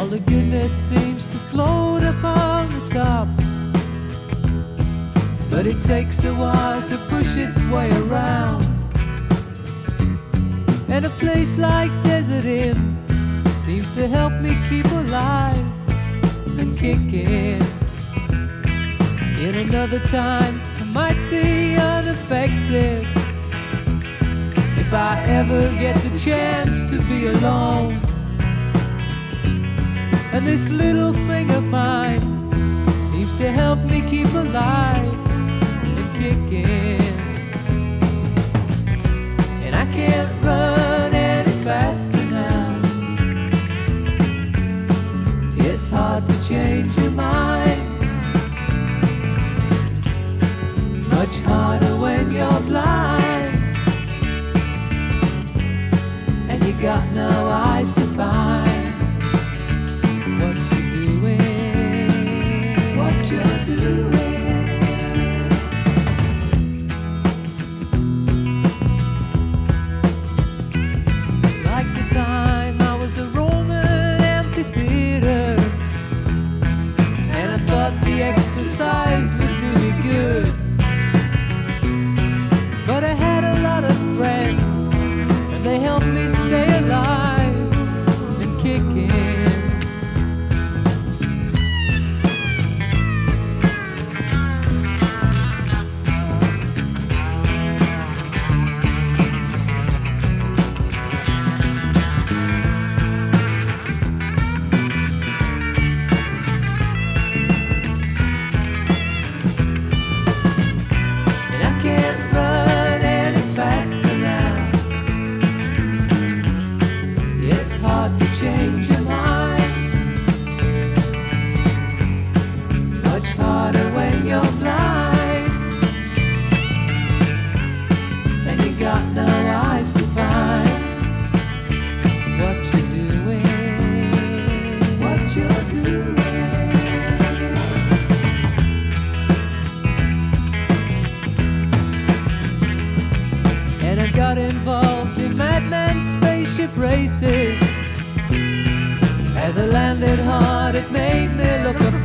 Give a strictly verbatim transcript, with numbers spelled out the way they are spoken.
the goodness seems to float upon the top, but it takes a while to push its way around. And a place like Desert Inn seems to help me keep alive and kicking. In another time I might be unaffected if I ever get the chance to be alone. And this little thing of mine seems to help me keep alive and kicking. And I can't run any faster now. It's hard to change your mind, much harder when you're blind and you got no eyes to find what you're doing, what you're doing. Like the time I was a Roman amphitheater and I thought the exercise would do me good, but I had a lot of friends and they helped me stay alive and kicking. And I can't run any faster now. It's hard to change your mind, much harder when you're blind and you got no eyes to find what you're doing, what you're doing. And I got involved in madman spaceship races. As I landed hard, it made me look a